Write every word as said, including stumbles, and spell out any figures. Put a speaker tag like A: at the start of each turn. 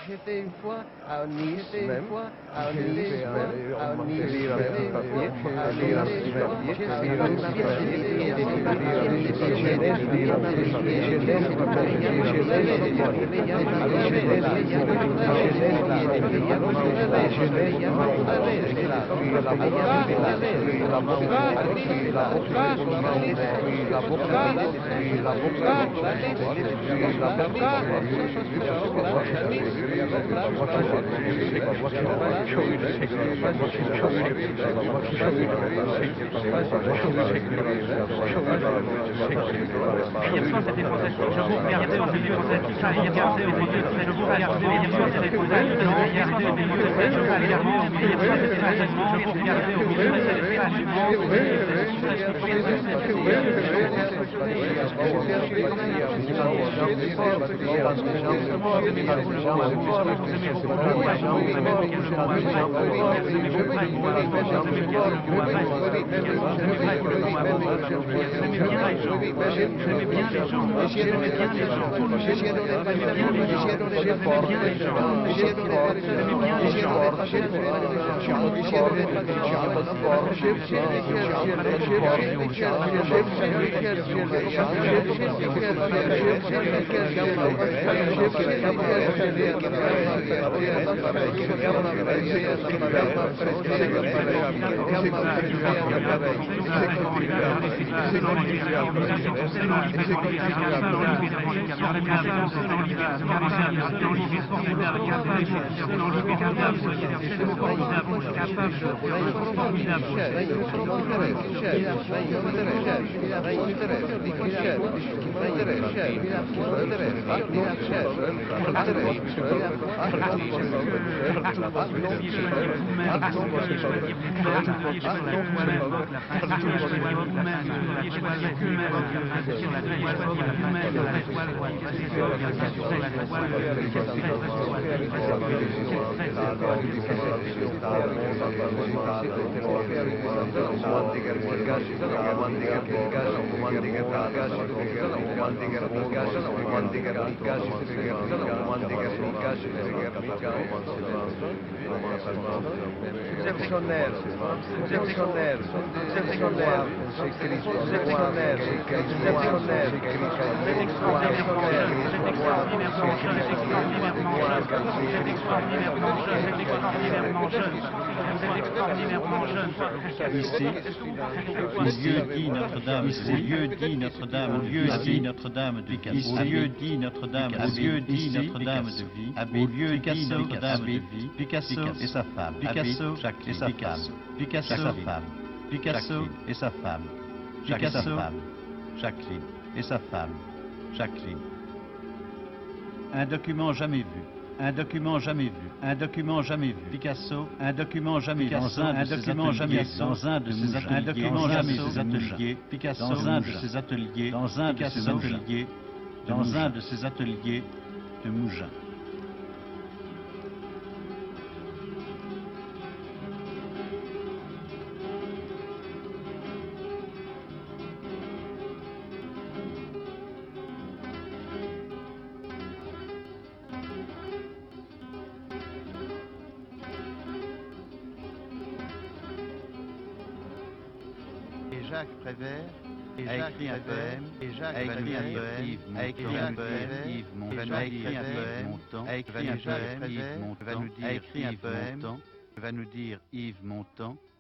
A: J'étais une fois à Nice même, à Nice même, à Nice
B: Hier soir, c'était fantastique. Je vous regardais au milieu de cette salle. Hier soir, c'était fantastique. Je vous regardais. Hier soir, c'était fantastique. Je vous regardais au milieu de cette salle. Hier soir, c'était fantastique. Je vous regardais au milieu de cette J'aimais bien les gens, j'aimais bien les gens, tout le monde, j'aimais bien les gens, j'aimais bien les gens, j'aimais bien les
C: Ici, au lieu dit Notre-Dame, au lieu dit Notre-Dame, au lieu dit Notre-Dame de Picasso, au lieu dit Notre-Dame, au lieu dit Notre-Dame de vie, au lieu dit Notre-Dame de vie, Picasso et sa femme, Picasso et sa femme, Picasso et sa femme, Picasso et sa femme, Picasso, Jacqueline et sa femme, Jacqueline. Un document jamais vu. Un document jamais vu, un document jamais vu. Picasso, un document jamais vu. Dans un document jamais dans un de ses ateliers, un document jamais ses ateliers. Picasso, dans un de ses ateliers, dans un de ses ateliers, dans un de ses ateliers de Mougins.
D: Jacques Prévert a écrit un poème, et Jacques a écrit un poème, a écrit un poème, Yves Montand, a écrit un poème, a écrit un poème, Yves Montand, a écrit un poème, va nous dire Yves Montand.